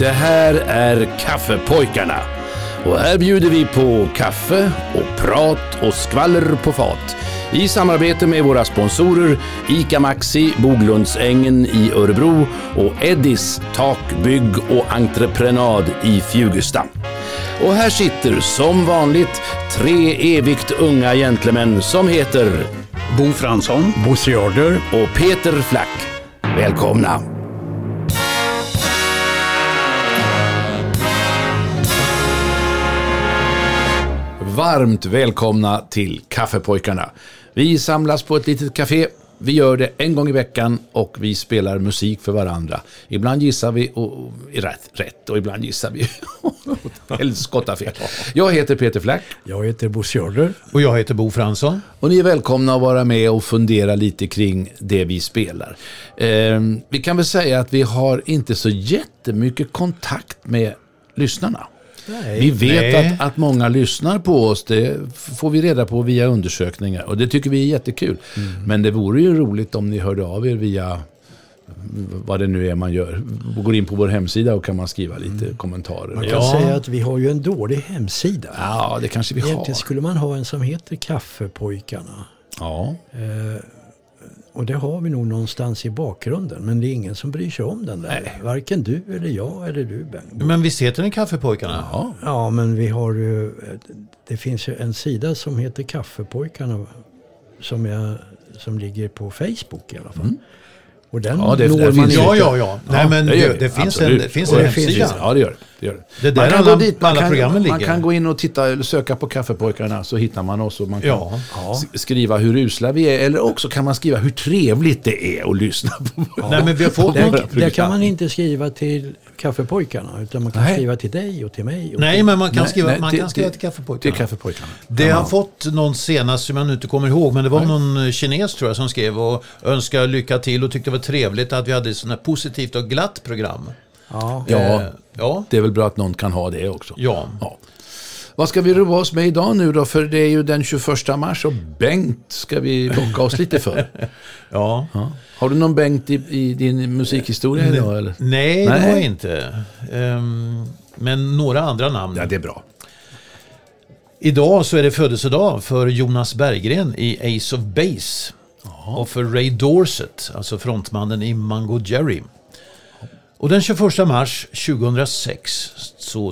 Det här är Kaffepojkarna. Och här bjuder vi på kaffe och prat och skvaller på fat. I samarbete med våra sponsorer ICA Maxi, Boglundsängen i Örebro och Eddis takbygg och entreprenad i Fjugesta. Och här sitter som vanligt 3 evigt unga gentlemän som heter Bo Fransson, Bosse Jorder och Peter Flack. Välkomna! Varmt välkomna till Kaffepojkarna. Vi samlas på ett litet café. Vi gör det en gång i veckan och vi spelar musik för varandra. Ibland gissar vi och rätt och ibland gissar vi helst skotta fel. Jag heter Peter Flack. Jag heter Bosse Jorder. Och jag heter Bo Fransson. Och ni är välkomna att vara med och fundera lite kring det vi spelar. Vi kan väl säga att vi har inte så jättemycket kontakt med lyssnarna. Nej. Vi vet att många lyssnar på oss, det får vi reda på via undersökningar och det tycker vi är jättekul. Men det vore ju roligt om ni hörde av er via vad det nu är man gör. Går in på vår hemsida och kan man skriva lite kommentarer. Man kan säga att vi har ju en dålig hemsida. Ja, det kanske vi har. Egentligen skulle man ha en som heter Kaffepojkarna. Ja. Och det har vi nog någonstans i bakgrunden. Men det är ingen som bryr sig om den där. Nej. Varken du eller jag eller du, Ben. Men visst heter den Kaffepojkarna? Ja. Ja, men vi har ju... Det finns ju en sida som heter Kaffepojkarna. Som ligger på Facebook i alla fall. Och den når man finns. Ja. Nej, men det finns en hemsida. Ja, det gör det. Det där alla programmen ligger. Man kan gå in och titta eller söka på Kaffepojkarna så hittar man oss och man kan skriva hur usla vi är eller också kan man skriva hur trevligt det är att lyssna på. Ja. Nej, men vi har fått där kan man inte skriva till Kaffepojkarna utan man kan skriva till dig och till mig. Nej, men man kan skriva till Kaffepojkarna. Till Kaffepojkarna. Det har fått någon senast som jag nu inte kommer ihåg, men det var någon kines tror jag som skrev och önskade lycka till och tyckte det var trevligt att vi hade ett sånt här positivt och glatt program. Ja, det är väl bra att någon kan ha det också. Ja. Vad ska vi roa oss med idag nu då? För det är ju den 21 mars och Bengt ska vi locka oss lite för. Ja. Har du någon Bengt i din musikhistoria idag? Eller? Nej, det har jag inte. Men några andra namn. Ja, det är bra. Idag så är det födelsedag för Jonas Berggren i Ace of Base. Och för Ray Dorset, alltså frontmannen i Mango Jerry. Och den 21 mars 2006 så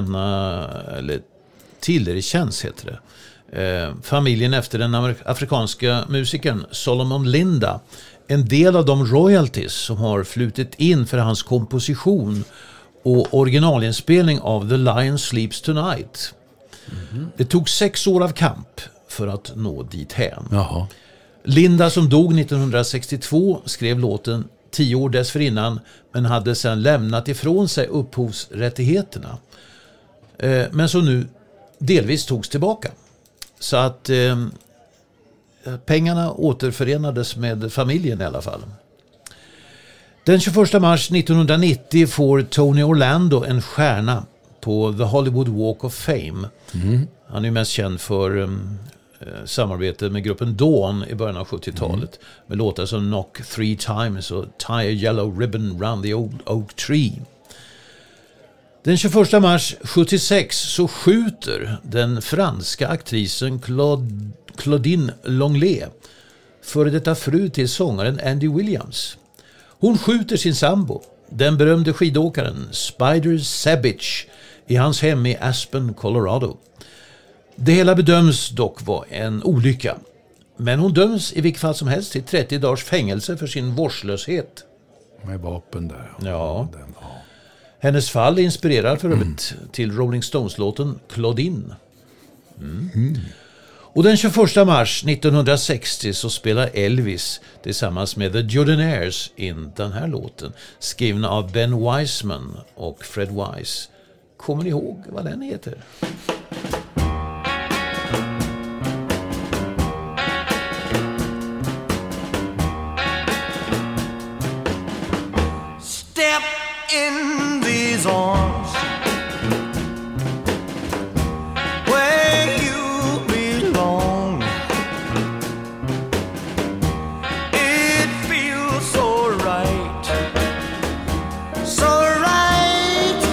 tillerkänns heter det. Familjen efter den afrikanska musikern Solomon Linda en del av de royalties som har flutit in för hans komposition och originalinspelning av The Lion Sleeps Tonight. Det tog 6 år av kamp för att nå dit hän. Jaha. Linda som dog 1962 skrev låten 10 år dessförinnan men hade sedan lämnat ifrån sig upphovsrättigheterna. Men som nu delvis togs tillbaka. Så att pengarna återförenades med familjen i alla fall. Den 21 mars 1990 får Tony Orlando en stjärna på The Hollywood Walk of Fame. Han är mest känd för samarbete med gruppen Dawn i början av 70-talet med låtar som Knock 3 Times och Tie a Yellow Ribbon Round the Old Oak Tree. Den 21 mars 76 så skjuter den franska aktrisen Claudine Longley, före detta fru till sångaren Andy Williams. Hon skjuter sin sambo, den berömde skidåkaren Spider Sabich, i hans hem i Aspen, Colorado. Det hela bedöms dock vara en olycka. Men hon döms i vilket fall som helst till 30 dagars fängelse för sin vårdslöshet. Med vapen där. Ja. Hennes fall inspirerar för övrigt till Rolling Stones-låten Claudine. Och den 21 mars 1960 så spelar Elvis tillsammans med The Jordanaires in den här låten. Skriven av Ben Wiseman och Fred Wise. Kommer ni ihåg vad den heter? Step in these arms where you belong. It feels so right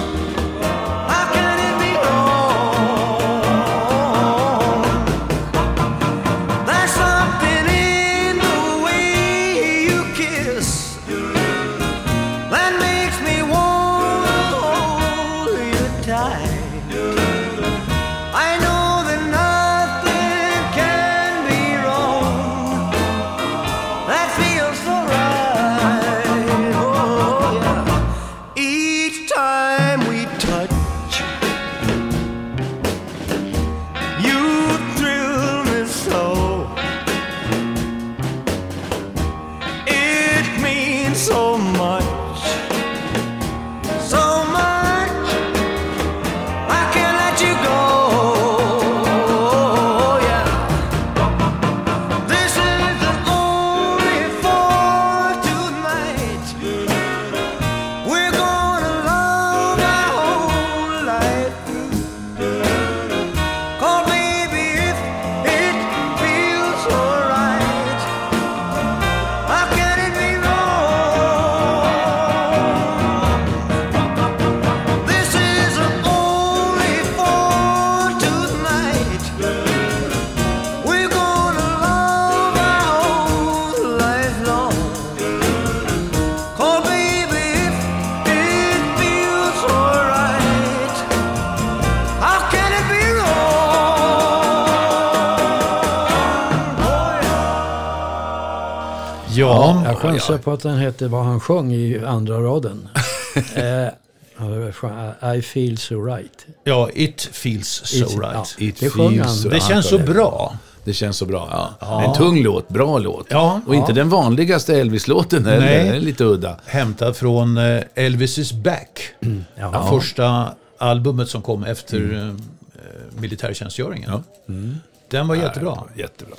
Ja, Jag chansar på att den hette vad han sjöng i andra raden. I feel so right. ja, It feels so right. It Det sjöng han. feels so- Det känns så bra. Det känns så bra. Ja. En tung låt, bra låt. Ja. Och inte den vanligaste Elvis-låten heller. Nej. Den är lite udda. Hämtad från Elvis is back. Ja. Första albumet som kom efter militärtjänstgöringen. Ja. Den var jättebra. Ja, jättebra.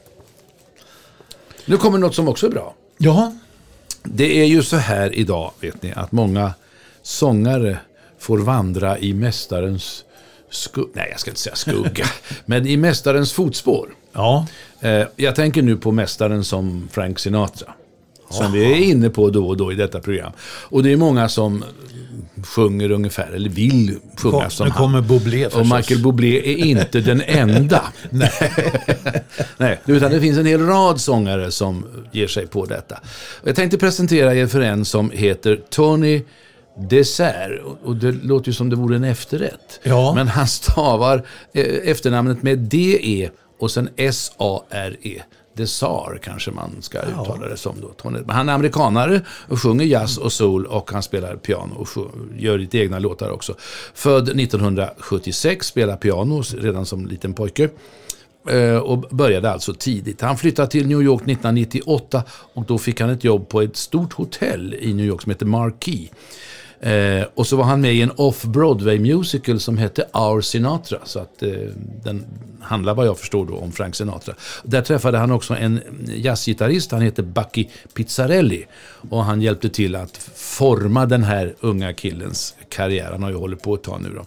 Nu kommer något som också är bra. Ja, Det är ju så här idag, vet ni, att många sångare får vandra i mästarens nej, jag ska inte säga skugga, men i mästarens fotspår. ja. Jag tänker nu på mästaren som Frank Sinatra, som vi är inne på då och då i detta program. Och det är många som sjunger ungefär, eller vill sjunga som Nu han. kommer Bublé Och förstås. Michael Bublé är inte den enda. Nej, utan det finns en hel rad sångare som ger sig på detta. Och jag tänkte presentera er för en som heter Tony Dessert. Och det låter ju som det vore en efterrätt. Ja. Men han stavar efternamnet med D-E och sen S-A-R-E. Dessart kanske man ska uttala det som då. Tony. Men han är amerikanare och sjunger jazz och soul och han spelar piano och gör lite egna låtar också. Född 1976, spelar piano redan som liten pojke. Och började alltså tidigt. Han flyttade till New York 1998 och då fick han ett jobb på ett stort hotell i New York som heter Marquee. Och så var han med i en off-Broadway musical som hette Our Sinatra, så att den handlar vad jag förstår då om Frank Sinatra. Där träffade han också en jazzgitarrist, han heter Bucky Pizzarelli, och han hjälpte till att forma den här unga killens karriär. Han har ju hållit på ett tag nu då.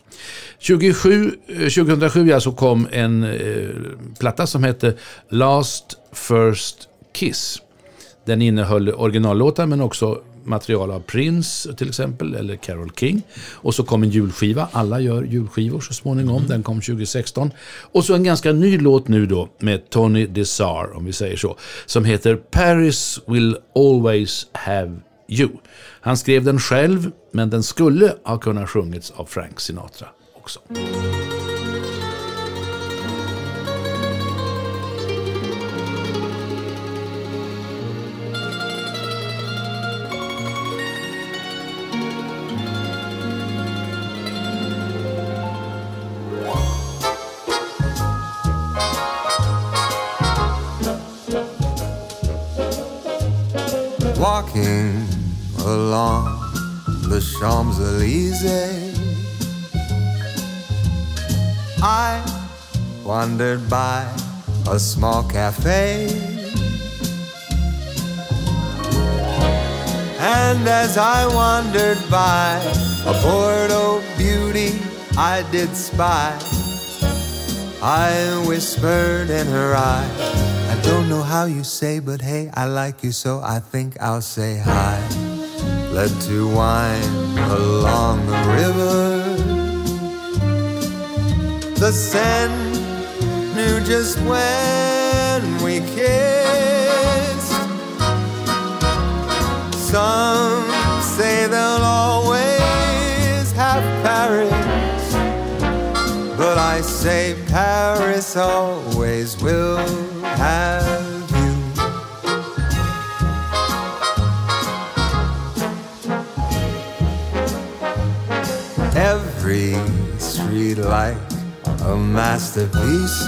2007 alltså kom en platta som hette Last First Kiss. Den innehöll originallåtar men också material av Prince till exempel, eller Carole King. Och så kom en julskiva, alla gör julskivor så småningom, den kom 2016. Och så en ganska ny låt nu då med Tony Dessart, om vi säger så, som heter Paris Will Always Have You. Han skrev den själv, men den skulle ha kunnat sjungits av Frank Sinatra också. Walking along the Champs-Élysées, I wandered by a small cafe, and as I wandered by a Bordeaux beauty I did spy, I whispered in her eye, I don't know how you say, but hey, I like you, so I think I'll say hi. Led to wine along the river, the Seine knew just when we kissed. Some say they'll always have Paris, but I say Paris always will have you. Every street like a masterpiece,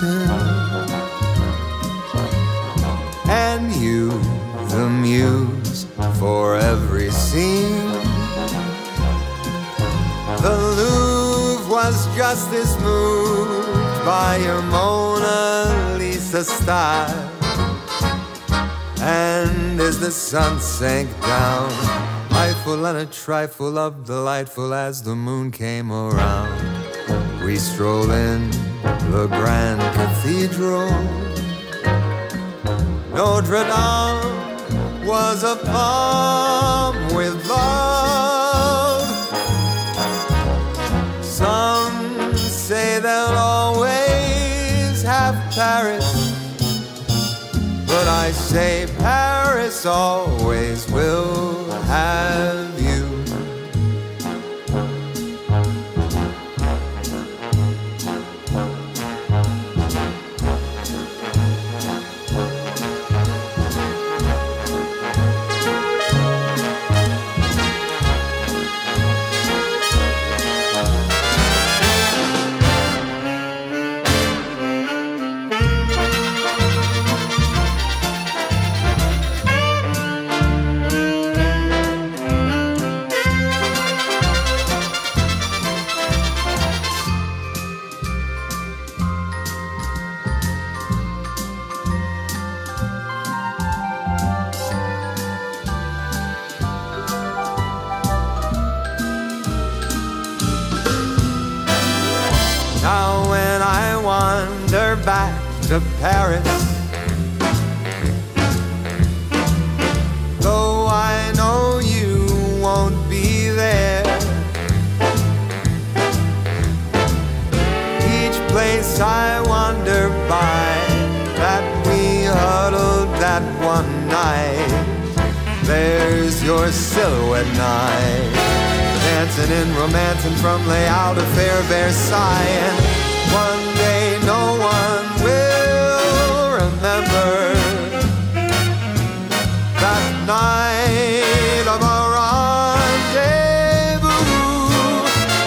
and you the muse for every scene. The Louvre was just as moved by your Mona Lisa style, and as the sun sank down, Eiffel and a trifle of delightful as the moon came around, we strolled in the Grand Cathedral. Notre Dame was a palm with love. Some say they'll always have Paris, but I say Paris always will have you. back to Paris. Though I know you won't be there. Each place I wander by, that we huddled that one night, there's your silhouette night, dancing in romance and from layout of fair Versailles. And one day no one will remember that night of our rendezvous,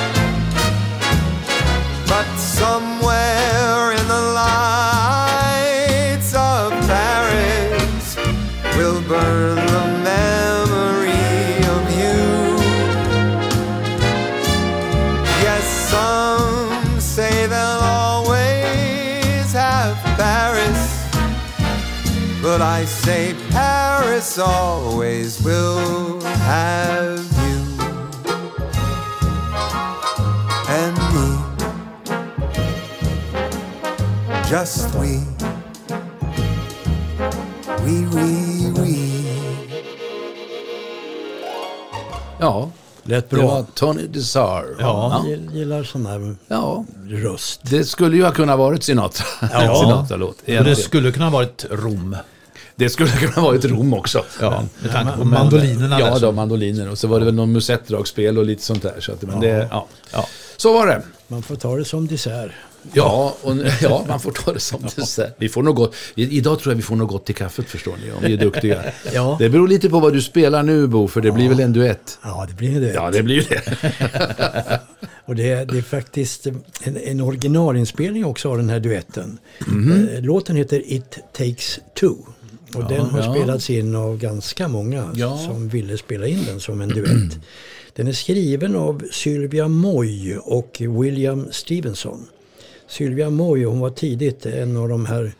but somewhere in the lights of Paris will burn the memory of you. Yes, some say they'll always have Paris, but I say Paris always will have you and me. Just we. Ja, Lätt det bra. var Tony Desar. Ja, jag gillar sån här röst. Det skulle ju ha kunnat varit Sinatra. Ja. Sinatra-låt. Och det skulle kunna ha varit Rom. Det skulle kunna varit Rom också. Ja, med tanke på mandolinerna. Ja, då, mandoliner. Och så var det väl någon musettdragspel och lite sånt där. Så, att, men det, ja. Så var det. Man får ta det som dessert. Ja, man får ta det som dessert. Vi får nog gott. Idag tror jag vi får nog gott till kaffet, förstår ni, om vi är duktiga. Ja. Det beror lite på vad du spelar nu, Bo, för det blir väl en duett. Ja, det blir det. Ja, det blir det. Och det är faktiskt en originalinspelning också av den här duetten. Låten heter It Takes Two. Och den har spelats in av ganska många som ville spela in den som en duett. Den är skriven av Sylvia Moy och William Stevenson. Sylvia Moy, hon var tidigt en av de här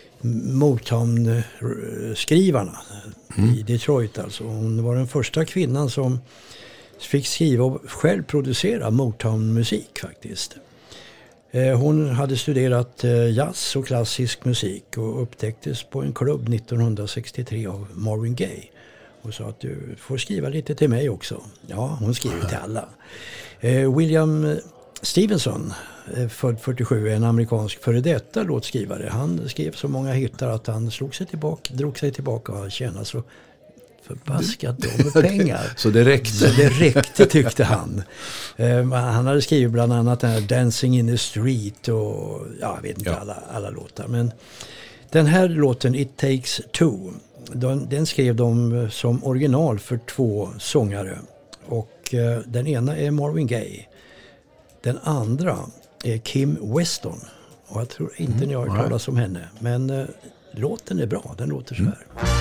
Motown-skrivarna i Detroit. Alltså. Hon var den första kvinnan som fick skriva och själv producera Motown-musik faktiskt. Hon hade studerat jazz och klassisk musik och upptäcktes på en klubb 1963 av Marvin Gaye. Och sa att du får skriva lite till mig också. Ja, hon skriver till alla. William Stevenson, född 47, en amerikansk före detta låtskrivare. Han skrev så många hittar att han drog sig tillbaka och tjänade så förbaskat med pengar. Så det räckte. Så det räckte, tyckte han. Han hade skrivit bland annat den här Dancing in the Street och jag vet inte alla låtar. Men den här låten It Takes Two, den skrev de som original för 2 sångare. Och den ena är Marvin Gaye. Den andra är Kim Weston. Och jag tror inte ni har hört talas om henne. Men låten är bra, den låter så här.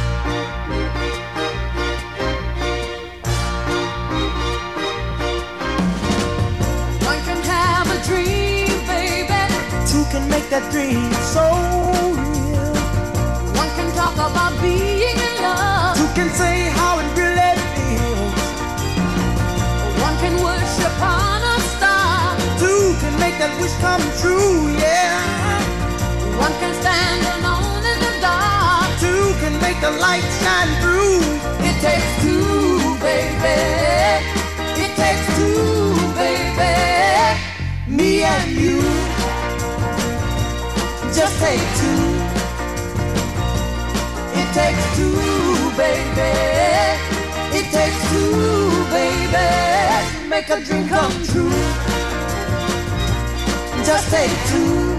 One can have a dream, baby. Two can make that dream so real. One can talk about being in love. Two can say how it really feels. One can worship on a star. Two can make that wish come true, yeah. One can stand alone in the dark. Two can make the light shine through. It takes two, baby. It takes two, baby. Me and you. Just take two. It takes two, baby. It takes two, baby. Make a dream come true. Just take two.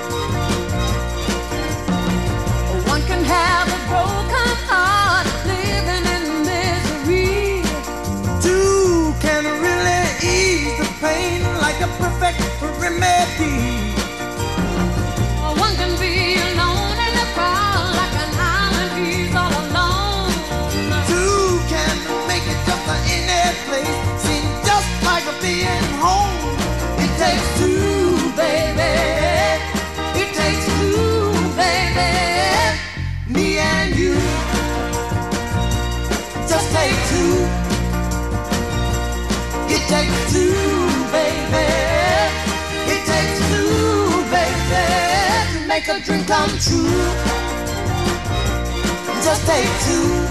One can have a broken heart, living in misery. Two can really ease the pain like a perfect remedy. One can be alone in a crowd like an island, he's all alone. Two can make it just in any place, seem just like a being home. It takes two, baby. It takes two, baby. Me and you. Just take two. It takes two, baby. It takes two. make a dream come true. Just take two.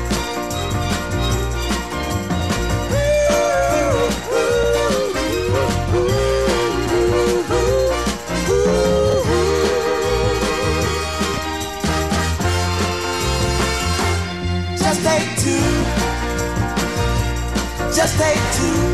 Just take two. Just take two.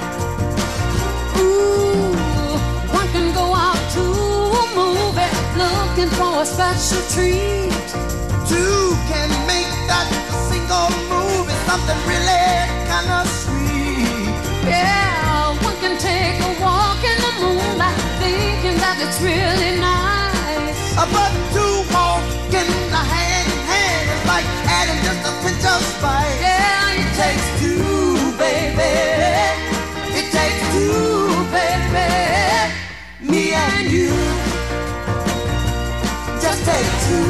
Ooh, one can go out to a movie looking for a special treat. Two can make that single movie something really kind of sweet. Yeah, one can take a walk in the moonlight thinking that it's really nice. But two walking hand in hand is like adding just a pinch of spice. Yeah, it takes two, baby. It takes two, baby. Me and you. Just take two.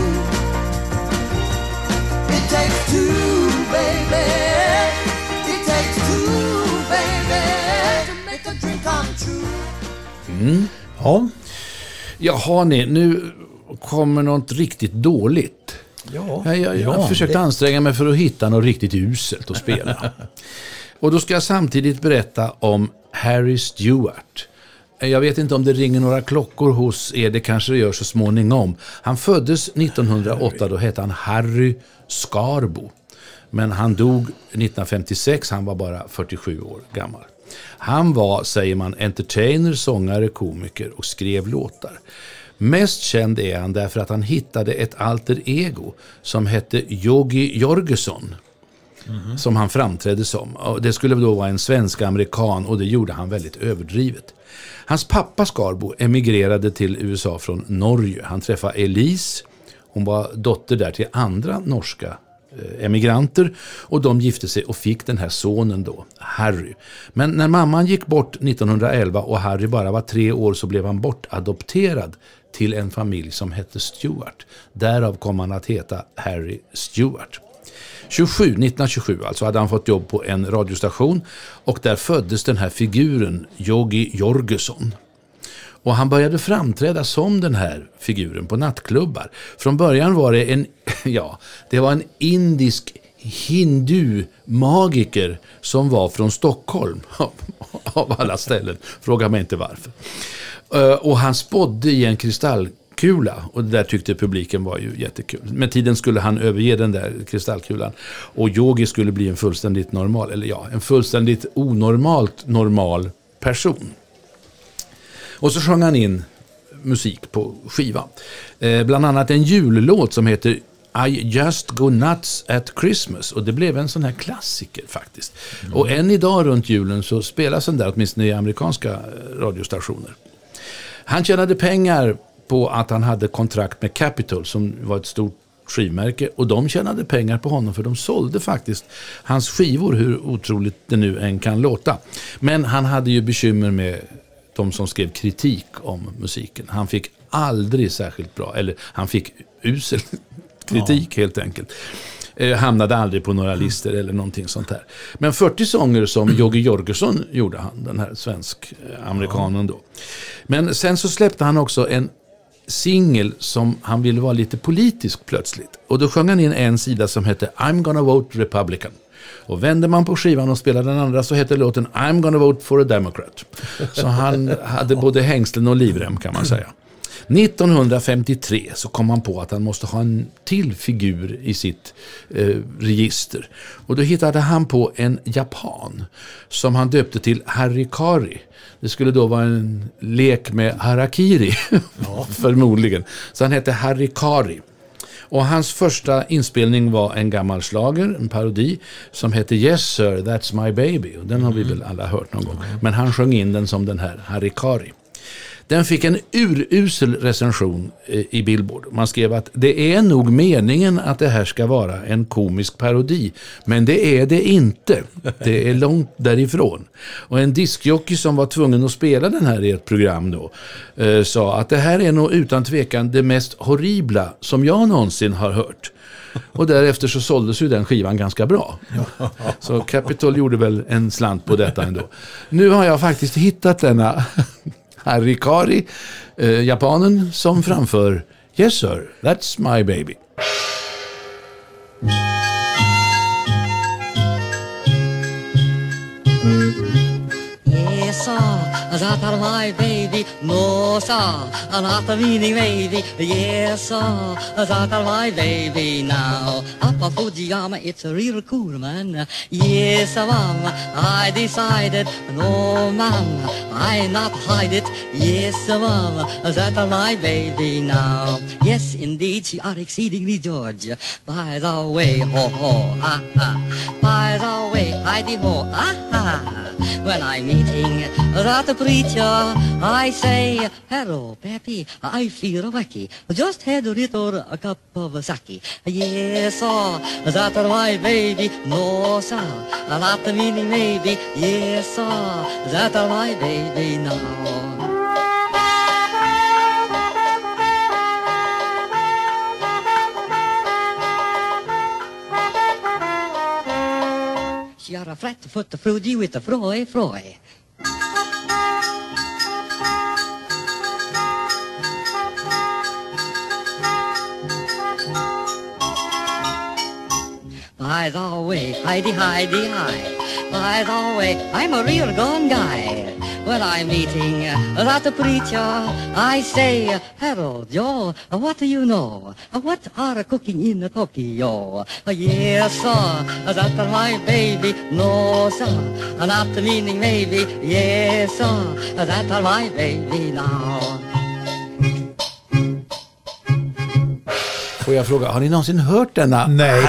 It takes two, baby. It takes two, baby. To make a dream come true. Ja. Jaha, nu kommer något riktigt dåligt. Ja, Jag försökte anstränga mig för att hitta något riktigt uselt att spela. Och då ska jag samtidigt berätta om Harry Stewart. Jag vet inte om det ringer några klockor hos er, det kanske det gör så småningom. Han föddes 1908, då hette han Harry Scarbo. Men han dog 1956, han var bara 47 år gammal. Han var, säger man, entertainer, sångare, komiker och skrev låtar. Mest känd är han därför att han hittade ett alter ego som hette Yogi Jorgesson. Som han framträdde som. Och det skulle då vara en svensk-amerikan och det gjorde han väldigt överdrivet. Hans pappa Scarbo emigrerade till USA från Norge. Han träffade Elise. Hon var dotter där till andra norska emigranter och de gifte sig och fick den här sonen då, Harry. Men när mamman gick bort 1911 och Harry bara var 3 år så blev han bortadopterad till en familj som hette Stewart. Därav kom han att heta Harry Stewart. 1927 alltså hade han fått jobb på en radiostation och där föddes den här figuren Yogi Jorgesson. Och han började framträda som den här figuren på nattklubbar. Från början var det det var en indisk hindu-magiker som var från Stockholm av alla ställen. Fråga mig inte varför. Och han spådde i en kristallkula och det där tyckte publiken var ju jättekul. Med tiden skulle han överge den där kristallkulan och Yogi skulle bli en fullständigt en fullständigt onormalt normal person. Och så sjöng han in musik på skiva. Bland annat en jullåt som heter I Just Go Nuts at Christmas. Och det blev en sån här klassiker faktiskt. Och än idag runt julen så spelas den där åtminstone i amerikanska radiostationer. Han tjänade pengar på att han hade kontrakt med Capitol som var ett stort skivmärke. Och de tjänade pengar på honom för de sålde faktiskt hans skivor, hur otroligt det nu än kan låta. Men han hade ju bekymmer med de som skrev kritik om musiken. Han fick aldrig särskilt bra, eller han fick usel kritik helt enkelt. Hamnade aldrig på några listor eller någonting sånt här. Men 40 sånger som Yogi Jorgesson gjorde han, den här svensk-amerikanen då. Men sen så släppte han också en singel som han ville vara lite politisk plötsligt. Och då sjöng han in en sida som hette I'm gonna vote Republican. Och vänder man på skivan och spelar den andra så heter låten I'm gonna vote for a Democrat. Så han hade både hängslen och livrem kan man säga. 1953 så kom han på att han måste ha en till figur i sitt register. Och då hittade han på en japan som han döpte till Harikari. Det skulle då vara en lek med harakiri, förmodligen. Så han hette Harikari. Och hans första inspelning var en gammal slager, en parodi, som hette Yes Sir, That's My Baby. Och den har vi väl alla hört någon gång. Men han sjöng in den som den här Harikari. Den fick en urusel recension i Billboard. Man skrev att det är nog meningen att det här ska vara en komisk parodi. Men det är det inte. Det är långt därifrån. Och en diskjockey som var tvungen att spela den här i ett program då sa att det här är nog utan tvekan det mest horribla som jag någonsin har hört. Och därefter så såldes ju den skivan ganska bra. Så Capitol gjorde väl en slant på detta ändå. Nu har jag faktiskt hittat denna Harikari, japanen som framför Yes sir, that's my baby. Yes, that are my baby. No, sir, not a meaning baby. Yes, that are my baby now. Up on Fujiyama, it's a real cool, man. Yes, ma'am, I decided. No, ma'am, I not hide it. Yes, ma'am, that are my baby now. Yes, indeed, she are exceedingly George. By the way, ho, ho, ha, ha. By the way, Heidi-ho, ha, ha. When I'm meeting that preacher, I say, hello, Pappy, I feel wacky. Just had a little cup of sake. Yes, sir, that my baby. No, sir, not meaning maybe. Yes, sir, that my baby now. She har a flat foot of fruity with a froy. By the way, Heidi, hi. By the way, I'm a real gone guy. When I'm meeting that preacher, I say, hello, Joe, what do you know? What are cooking in Tokyo? Yes, sir, that's my baby. No, sir, not meaning maybe. Yes, sir, that's my baby now. Får jag fråga, har ni någonsin hört denna? Nej.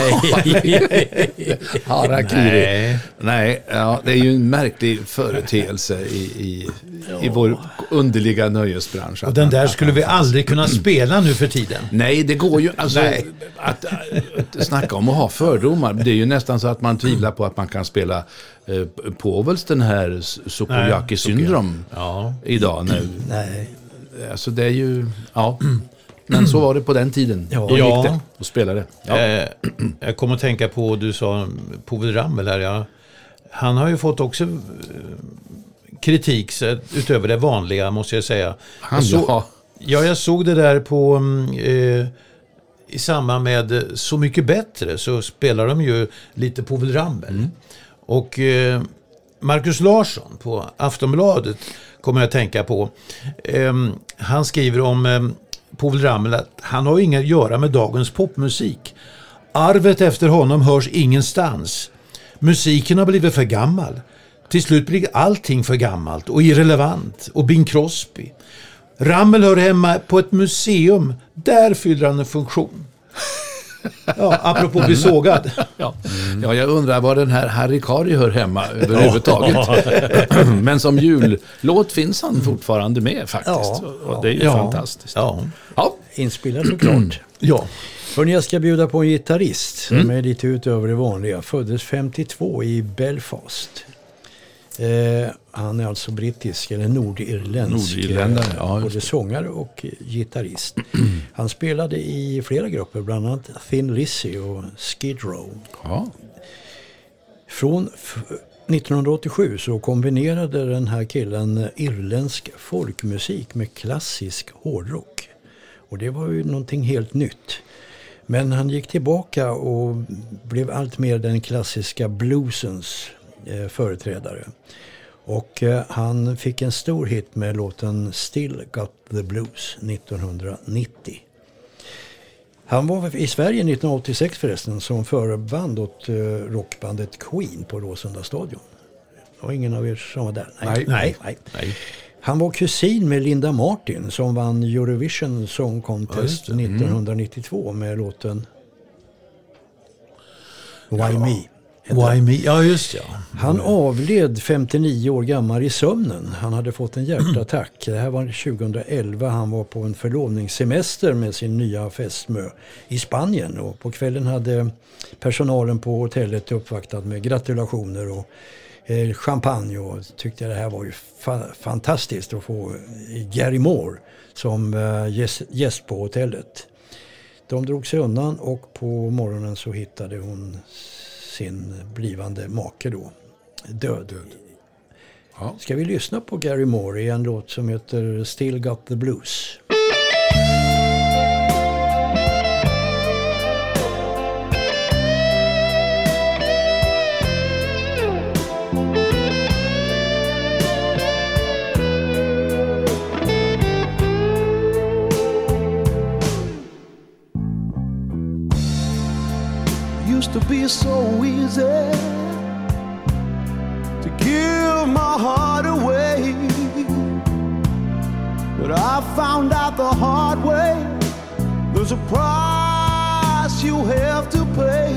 Harakiri? Nej, ja, det är ju en märklig företeelse i vår underliga nöjesbransch. Och den där skulle vi aldrig kunna spela nu för tiden. Nej, det går ju alltså att snacka om att ha fördomar. Det är ju nästan så att man tvivlar på att man kan spela Povels den här Sukiyaki-syndrom idag. Nej. Alltså det är ju, men så var det på den tiden. Då gick det och spelade. Ja. Jag kommer att tänka på, du sa Povel Ramel här. Han har ju fått också kritik utöver det vanliga, måste jag säga. Jag såg det där på i samband med Så mycket bättre, så spelar de ju lite Povel Ramel. Och Marcus Larsson på Aftonbladet kommer jag att tänka på. Han skriver om Povel Ramel att han har inget att göra med dagens popmusik. Arvet efter honom hörs ingenstans. Musiken har blivit för gammal. Till slut blir allting för gammalt och irrelevant. Och Bing Crosby. Ramel hör hemma på ett museum. Där fyller han en funktion. Ja, apropå bli sågad. Ja, jag undrar var den här Harikari hör hemma överhuvudtaget. Men som jullåt finns han fortfarande med faktiskt. Och det är ju fantastiskt. Ja. Inspelad såklart. Ja. Hörrni, jag ska bjuda på en gitarrist som är lite utöver det vanliga. Föddes 52 i Belfast. Han är alltså brittisk eller nordirländsk. Både sångare och gitarrist. Han spelade i flera grupper, bland annat Thin Lizzy och Skid Row. Från 1987 så kombinerade den här killen irländsk folkmusik med klassisk hårdrock. Och det var ju någonting helt nytt. Men han gick tillbaka och blev allt mer den klassiska bluesens företrädare. Och han fick en stor hit med låten Still Got the Blues 1990. Han var i Sverige 1986 förresten som förband åt rockbandet Queen på Råsunda stadion. Det var ingen av er som var där. Nej. Han var kusin med Linda Martin som vann Eurovision Song Contest 1992 med låten Why Me. Why Me? Ja, just ja. Han avled 59 år gammal i sömnen. Han hade fått en hjärtattack. Det här var 2011. Han var på en förlovningssemester med sin nya fästmö i Spanien. Och på kvällen hade personalen på hotellet uppvaktat med gratulationer och champagne. Och tyckte det här var ju fantastiskt att få Gary Moore som gäst på hotellet. De drog sig undan och på morgonen så hittade hon sin blivande make då, död. Ja. Ska vi lyssna på Gary Moore i en låt som heter Still Got the Blues? used to be so easy to give my heart away, but I found out the hard way, there's a price you have to pay.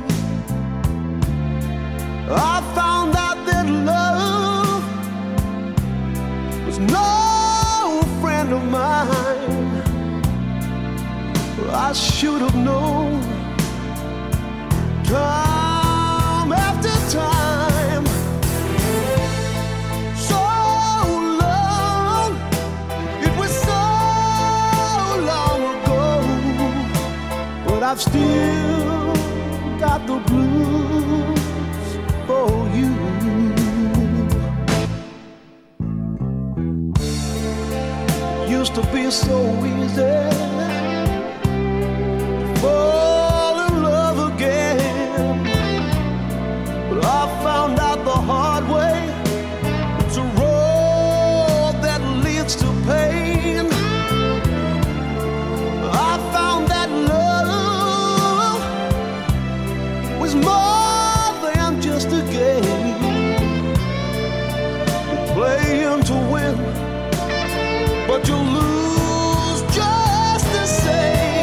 I found out that love was no friend of mine. I should have known time after time. So long, it was so long ago, but I've still got the blues for you. Used to be so easy fall in love again, but I found out the hard way, it's a road that leads to pain. I found that love was more than just a game. You're playing to win, but you lose just the same.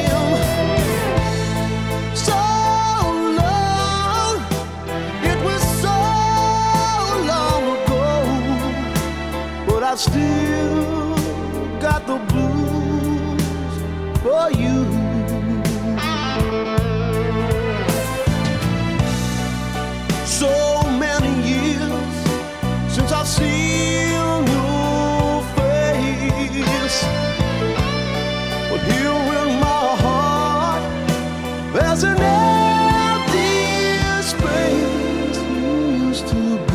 I've still got the blues for you. So many years since I've seen your face, but here in my heart there's an empty space you used to be.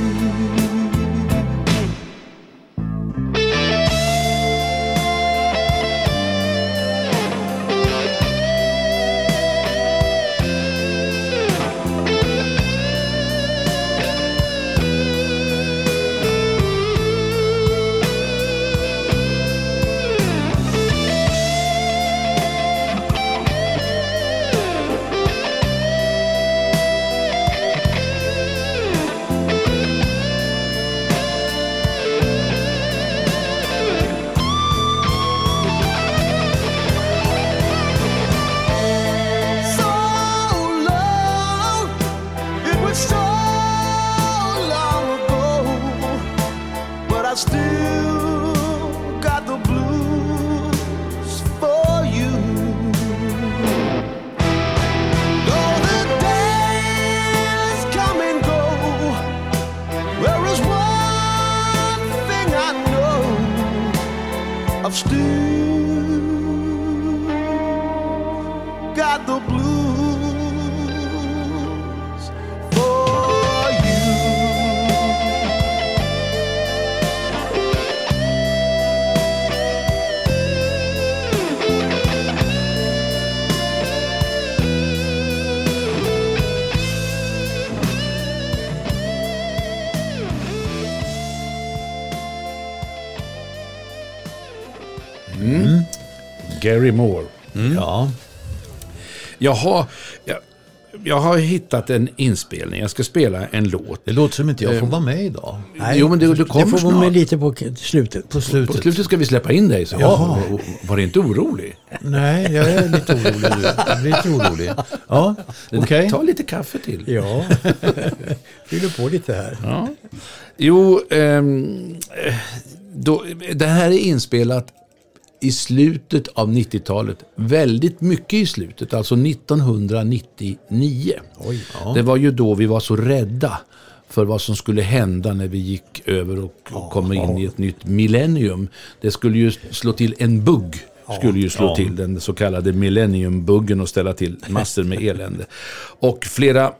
I've still got the blues for you. Gary Moore. Ja. Jag har hittat en inspelning. Jag ska spela en låt. Det låter som inte jag får vara med idag. Nej, jo, men du kommer får snart. vara med lite på slutet. På slutet. På slutet ska vi släppa in dig. Så. Jaha. Var det inte orolig? Nej, jag är lite orolig. Jag blir lite orolig. Ja, okej. Ta lite kaffe till. Ja, fyller på lite här. Ja. Jo, det här är inspelat i slutet av 90-talet. Väldigt mycket i slutet, alltså 1999. Oj, ja. Det var ju då vi var så rädda för vad som skulle hända när vi gick över och kom in i ett nytt millennium. Det skulle ju slå till en bugg. Skulle ju slå till den så kallade millenniumbuggen och ställa till massor med elände. Och flera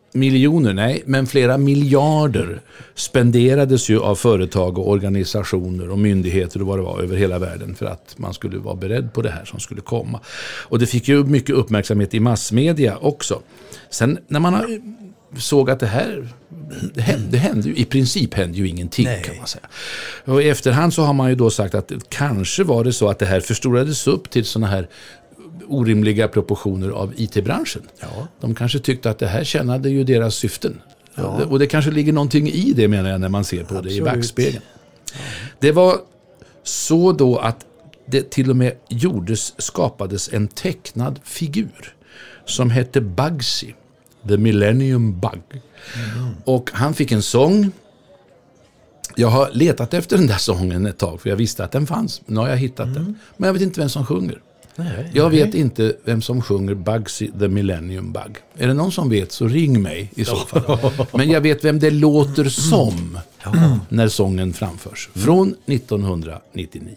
miljarder spenderades ju av företag och organisationer och myndigheter och vad det var över hela världen för att man skulle vara beredd på det här som skulle komma. Och det fick ju mycket uppmärksamhet i massmedia också. Sen när man såg att det hände ju, i princip hände ju ingenting. Nej. Kan man säga. Och i efterhand så har man ju då sagt att kanske var det så att det här förstorades upp till såna här orimliga proportioner av IT-branschen. Ja. De kanske tyckte att det här tjänade ju deras syften. Ja. Och det kanske ligger någonting i det, menar jag, när man ser på det i backspegeln. Ja. Det var så då att det till och med skapades en tecknad figur som hette Bugsy, The Millennium Bug. Och han fick en sång. Jag har letat efter den där sången ett tag, för jag visste att den fanns. Nu har jag hittat den. Men jag vet inte vem som sjunger. Jag vet inte vem som sjunger Bugsy the Millennium Bug. Är det någon som vet, så ring mig i så fall. Men jag vet vem det låter som när sången framförs. Från 1999.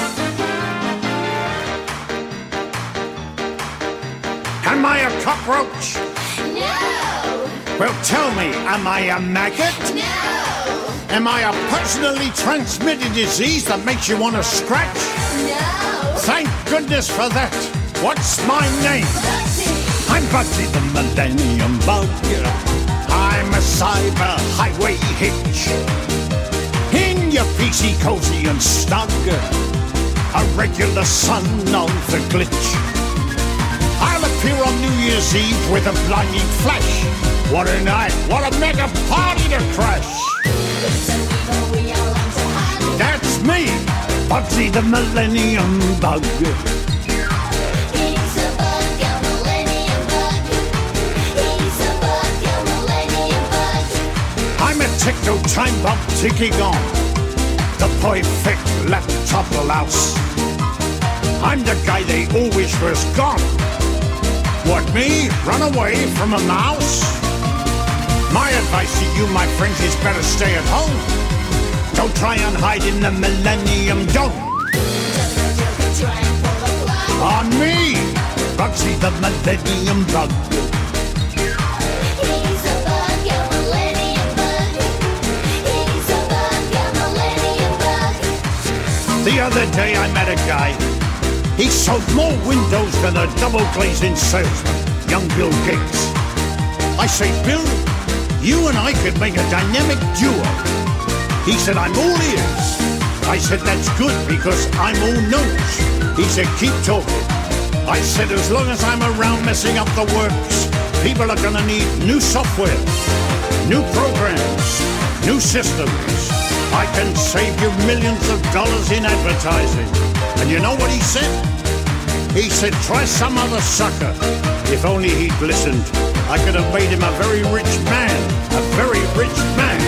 Am I a cockroach? No! Well, tell me, am I a maggot? No! Am I a personally transmitted disease that makes you want to scratch? No! Thank goodness for that. What's my name? Bugsy! I'm Bugsy the Millennium Bug. I'm a cyber highway hitch. In your PC cozy and snug, a regular son of the glitch. I'll appear on New Year's Eve with a blinding flash. What a night, what a mega party to crash. That's me, Bugsy the Millennium Bug. He's a bug, a millennium bug. He's a bug, a millennium bug. I'm a techno time bomb ticking on the perfect laptop louse. I'm the guy they all wish was gone. What, me? Run away from a mouse? My advice to you, my friends, is better stay at home. Don't try and hide in the Millennium Dome. On me, Bugsy the Millennium Bug. He's a bug, a millennium bug. He's a bug, a millennium bug. The other day I met a guy. He sold more windows than a double-glazing salesman, young Bill Gates. I say, Bill, you and I could make a dynamic duo. He said, I'm all ears. I said, that's good because I'm all nose. He said, keep talking. I said, as long as I'm around messing up the works, people are gonna need new software, new programs, new systems. I can save you millions of dollars in advertising. And you know what he said? He said, try some other sucker. If only he'd listened, I could have made him a very rich man. A very rich man.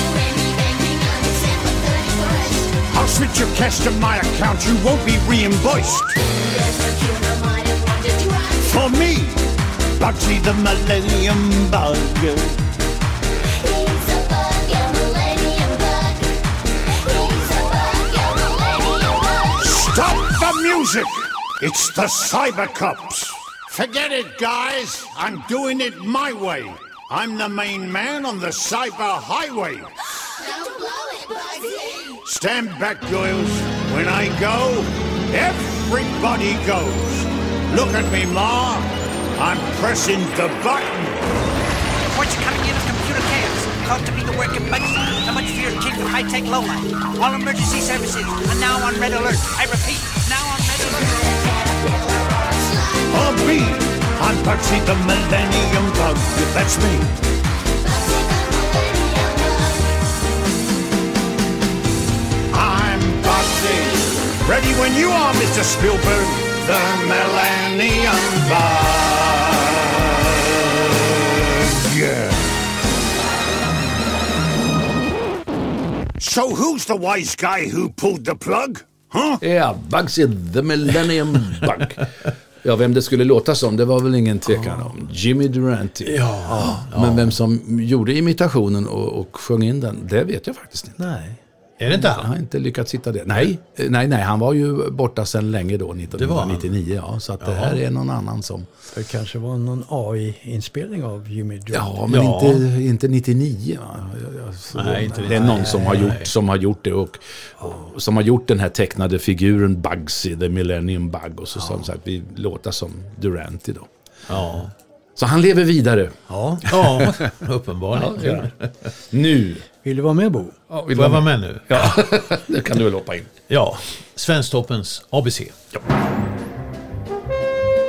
I'll switch your cash to my account. You won't be reimbursed. For me, Bugsy the Millennium Bug. He's a bug, a millennium bug. He's a bug, a millennium bug. Stop the music! It's the Cyber Cops. Forget it, guys. I'm doing it my way. I'm the main man on the Cyber Highway. Don't blow it, Bugsy. Stand back, girls. When I go, everybody goes. Look at me, Ma. I'm pressing the button. Reports are coming in of computer chaos. Caused to be the work of Bugsy. So much fear king of high-tech lowlife. All emergency services are now on red alert. I repeat, now on red alert. On me, I'm Bugsy the Millennium Bug. That's me. I'm Bugsy. Ready when you are, Mr. Spielberg. The Millennium Bug. Yeah. So who's the wise guy who pulled the plug? Huh? Ja, Bugsy the Millennium Bug. Ja, vem det skulle låta som, det var väl ingen tvekan om. Jimmy Durante. Ja. Men vem som gjorde imitationen och sjöng in den, det vet jag faktiskt inte. Nej. Är det inte han? Jag har inte lyckats hitta det. Nej, han var ju borta sedan länge då, 1999. Ja, så att det här är någon annan som... Det kanske var någon AI-inspelning av Jimmy Durante. Ja, men inte 99. Va? Nej, inte det är någon som har gjort det och som har gjort den här tecknade figuren Bugsy, the Millennium Bug, och så som sagt, vi låter som Durante då. Ja. Så han lever vidare. Ja, uppenbarligen. Ja. Nu. Vill du vara med, Bo? Ja, Får jag vara med nu? Ja, det kan du väl hoppa in. Ja, Svensktoppens ABC. Ja.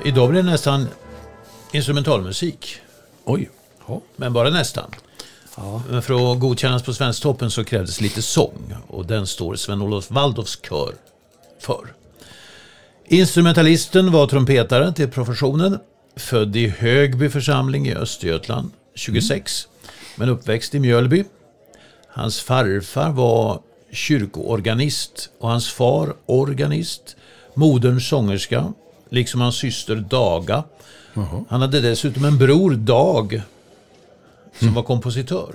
idag blir det nästan instrumentalmusik. Oj. Ja. Men bara nästan. Ja. Men för att godkännas på Svensktoppen så krävdes lite sång. Och den står Sven-Olof Waldorfs kör för. Instrumentalisten var trumpetare till professionen. Född i Högby församling i Östergötland 26. Men uppväxt i Mjölby. Hans farfar var kyrkoorganist och hans far organist. Modern sångerska, liksom hans syster Daga. Han hade dessutom en bror Dag som var kompositör.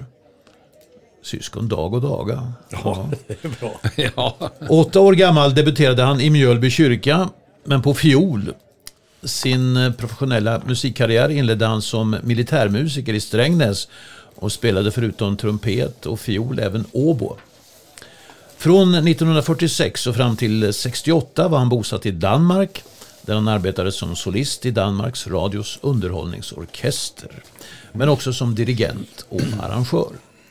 Syskon Dag och Daga. Ja, det är bra. Ja. 8 år gammal debuterade han i Mjölby kyrka, men på fiol. Sin professionella musikkarriär inledde han som militärmusiker i Strängnäs och spelade förutom trumpet och fiol även oboe. Från 1946 och fram till 68 var han bosatt i Danmark, där han arbetade som solist i Danmarks radios underhållningsorkester, men också som dirigent och arrangör.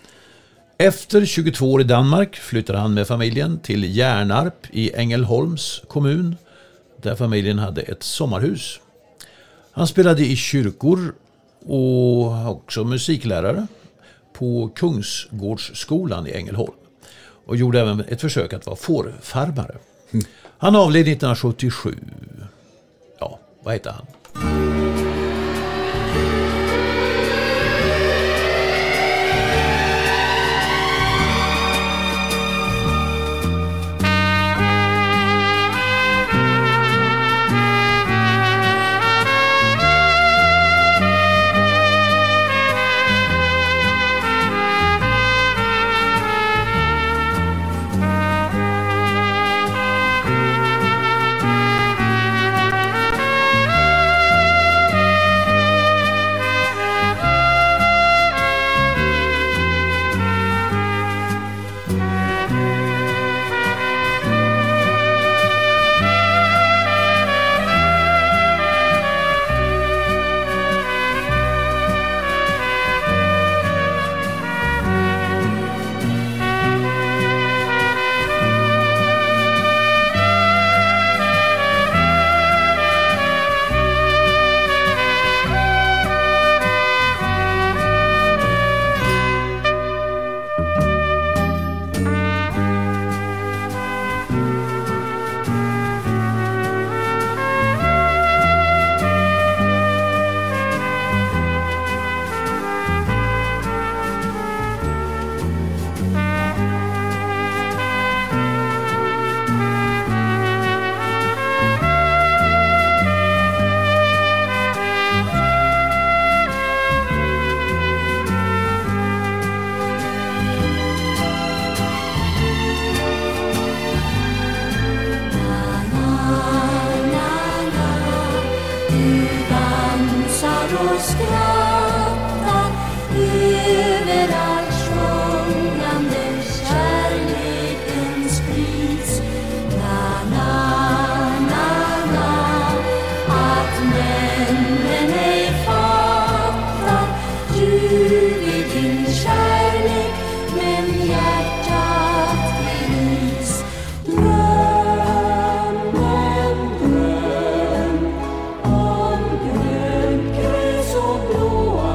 Efter 22 år i Danmark flyttade han med familjen till Hjärnarp i Ängelholms kommun, där familjen hade ett sommarhus. Han spelade i kyrkor och också musiklärare på Kungsgårdsskolan i Ängelholm och gjorde även ett försök att vara fårfarmare. Han avled 1977. Ja, vad heter han? Blåa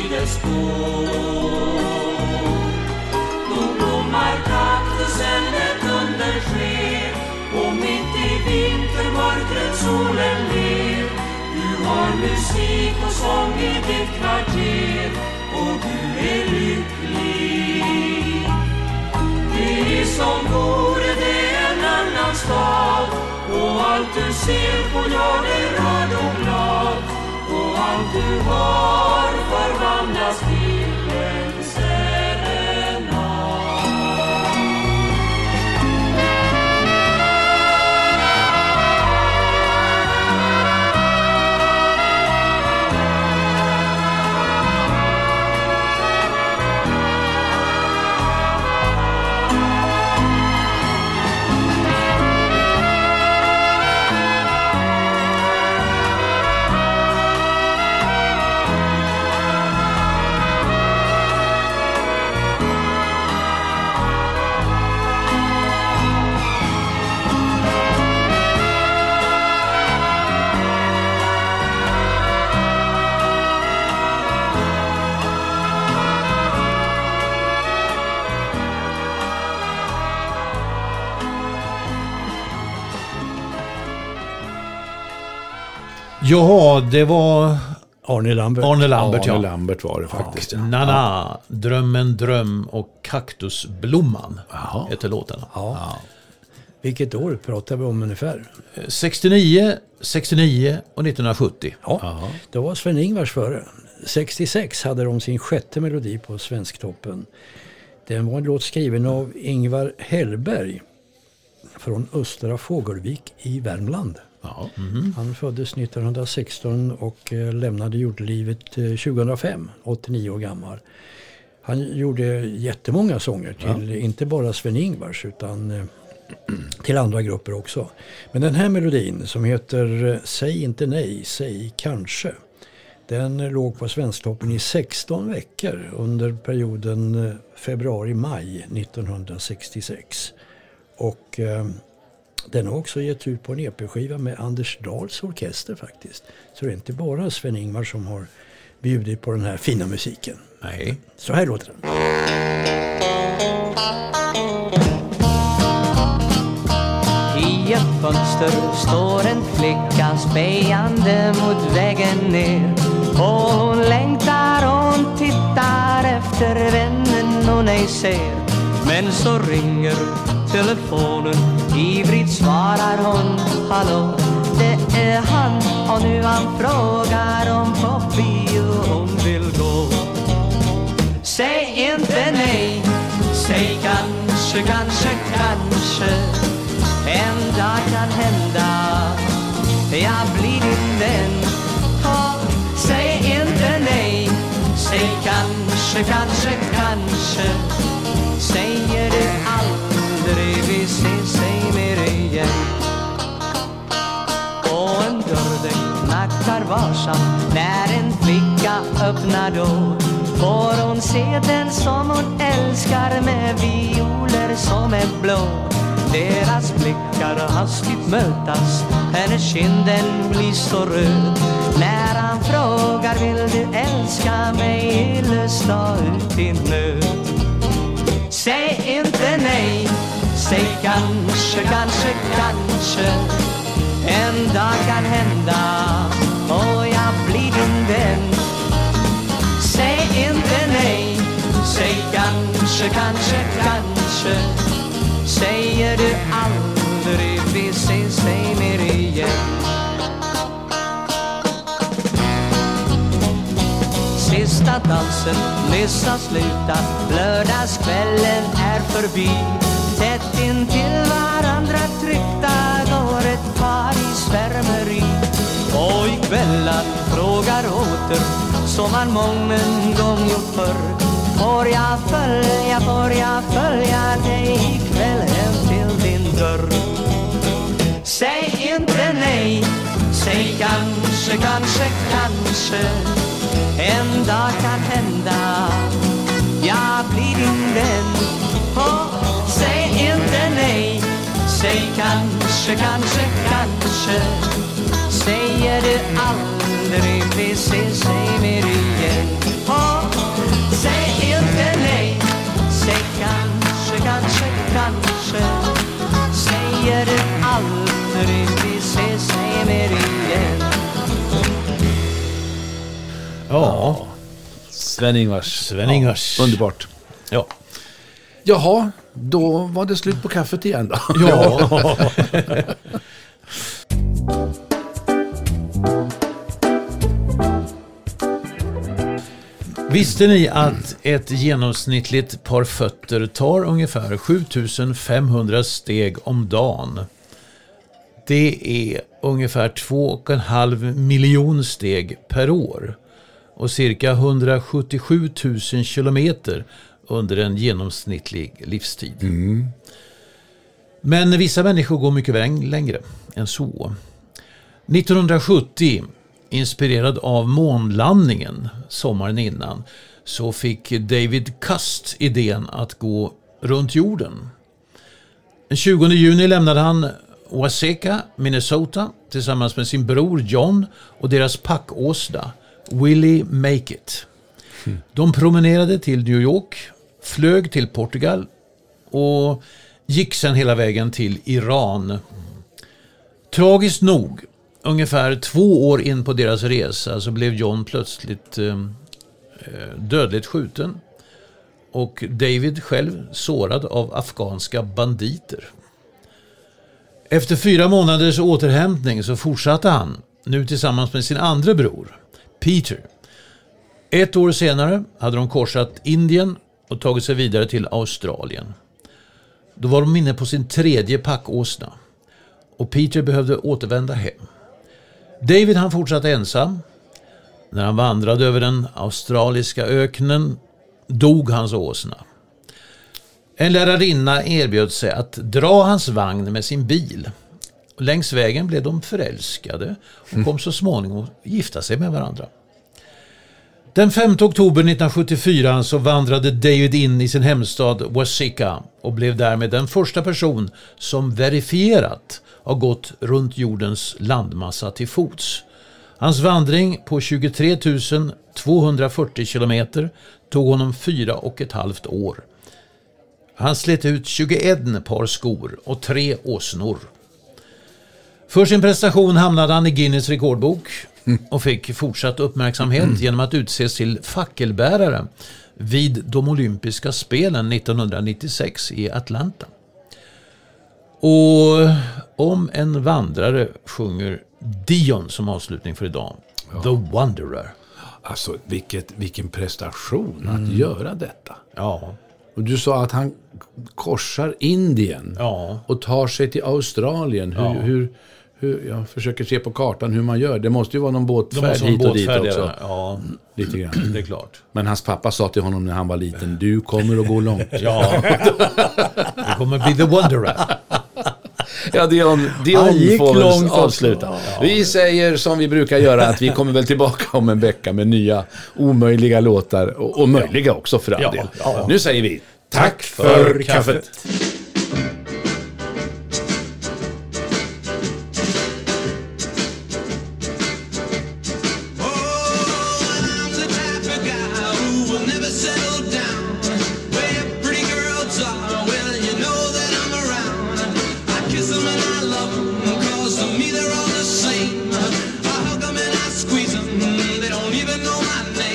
dess spår. Då blommar kaktusen ett undersken, och mitt i vintermörkret solen ler. Du har musik och sång i ditt kvarter, och du är lycklig. Det är som vore det en annan stad, och allt du ser på jag är rörd och glad, och allt du har förvandlas till en serenad. Ja, det var Arne Lambert. Arne Lambert, Arne Lambert var det faktiskt. Ja. Nana, Drömmen dröm och Kaktusblomman heter låtarna. Ja. Vilket år pratar vi om ungefär? 69, 69 och 1970. Ja, det var Sven-Ingvars före. 66 hade de sin sjätte melodi på Svensktoppen. Den var en låt skriven av Ingvar Hellberg från Östra Fågelvik i Värmland. Ja. Han föddes 1916 och lämnade jordelivet 2005, 89 år gammal. Han gjorde jättemånga sånger till inte bara Sven-Ingvars utan till andra grupper också. Men den här melodin som heter Säg inte nej, säg kanske. Den låg på Svensktoppen i 16 veckor under perioden februari-maj 1966. Och den har också gett ut på en EP-skiva med Anders Dahls orkester faktiskt. Så det är inte bara Sven-Ingvar som har bjudit på den här fina musiken. Nej. Så här låter den. I ett fönster står en flicka spejande mot vägen ner. Och hon längtar och hon tittar efter vännen hon ej ser. Men så ringer telefonen, ivrigt svarar hon hallå. Det är han och nu han frågar om på bio hon vill gå. Säg inte nej, säg kanske, kanske, kanske. En dag kan hända, jag blir din vän. Säg inte nej, säg kanske, kanske, kanske. Säger du aldrig vi ses sig mer igen. Och en dörr den knackar varsamt när en flicka öppnar då. Får hon se den som hon älskar med violer som är blå. Deras blickar hastigt mötas, hennes kinden blir så röd. När han frågar vill du älska mig, lusta ut din nöd. Säg inte nej, säg kanske, kanske, kanske. En dag kan hända och jag blir din vän. Säg inte nej, säg kanske, kanske, kanske. Säger du aldrig vi ses sig mer igen. Sista dansen nyss har slutat, lördagskvällen är förbi. Tätt in till varandra tryckta går ett par i svärmeri. Och ikvällan frågar åter som man mången gång gjort förr. Får jag följa dig ikväll hem till din dörr. Säg inte nej, säg kanske, kanske, kanske. En dag kan hända, jag blir din vän. Säg inte nej, säg kanske, kanske, kanske. Säger du aldrig vi ses sig mer igen. Sven-Ingvars. Sven-Ingvars. Underbart. Ja. Jaha, då var det slut på kaffet igen då. Ja. Visste ni att ett genomsnittligt par fötter tar ungefär 7500 steg om dagen? Det är ungefär 2,5 miljon steg per år och cirka 177 000 kilometer under en genomsnittlig livstid. Men vissa människor går mycket längre än så. 1970, inspirerad av månlandningen sommaren innan, så fick David Cust idén att gå runt jorden. Den 20 juni lämnade han Waseca, Minnesota, tillsammans med sin bror John och deras packåsna Willie Make It. De promenerade till New York, flög till Portugal och gick sedan hela vägen till Iran. Tragiskt nog, ungefär 2 år in på deras resa så blev John plötsligt dödligt skjuten och David själv sårad av afghanska banditer. Efter 4 månaders återhämtning så fortsatte han, nu tillsammans med sin andra bror, Peter. 1 år senare hade de korsat Indien och tagit sig vidare till Australien. Då var de inne på sin 3:e packåsna och Peter behövde återvända hem. David han fortsatte ensam. När han vandrade över den australiska öknen dog hans åsna. En lärarinna erbjöd sig att dra hans vagn med sin bil. Längs vägen blev de förälskade och kom så småningom att gifta sig med varandra. Den 5 oktober 1974 så vandrade David in i sin hemstad Waseca och blev därmed den första person som verifierat har gått runt jordens landmassa till fots. Hans vandring på 23 240 kilometer tog honom 4,5 år. Han slet ut 21 par skor och 3 åsnor. För sin prestation hamnade han i Guinness rekordbok och fick fortsatt uppmärksamhet genom att utses till fackelbärare vid de olympiska spelen 1996 i Atlanta. Och om en vandrare sjunger Dion som avslutning för idag, The Wanderer. Alltså vilken prestation att göra detta. Ja. Och du sa att han korsar Indien och tar sig till Australien. Hur jag försöker se på kartan hur man gör. Det måste ju vara någon båtfärd hit och dit också. Ja, lite grann. Det är klart. Men hans pappa sa till honom när han var liten, du kommer att gå långt. Ja, det kommer bli The Wanderer. Ja, Dion får väl avsluta. Ja. Vi säger som vi brukar göra att vi kommer väl tillbaka om en vecka med nya omöjliga låtar och möjliga också för all del. Ja. Nu säger vi tack för kaffet.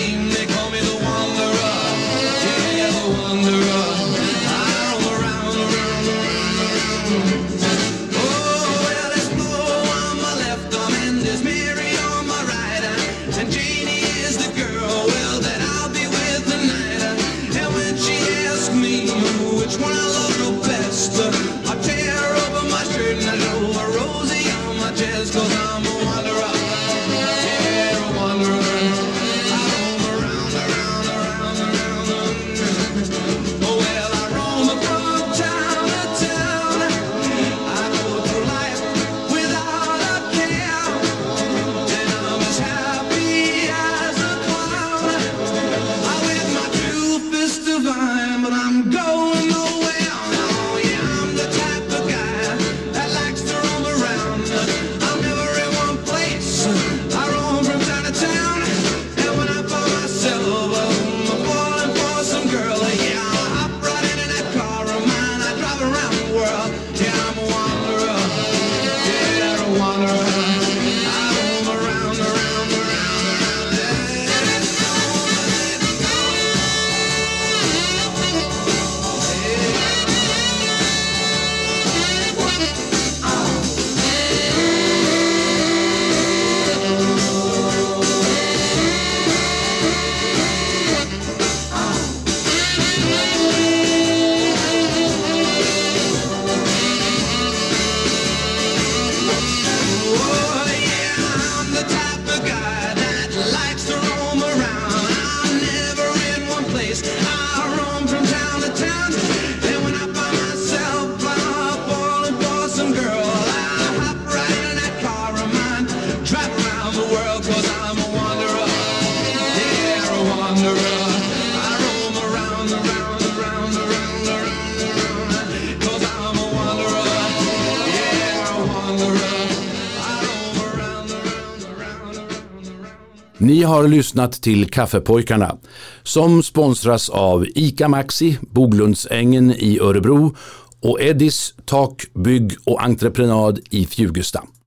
Wanderer, I roam around Ni har lyssnat till Kaffepojkarna som sponsras av ICA Maxi, Boglundsängen i Örebro och Eddis Tak, bygg och entreprenad i Fjugesta.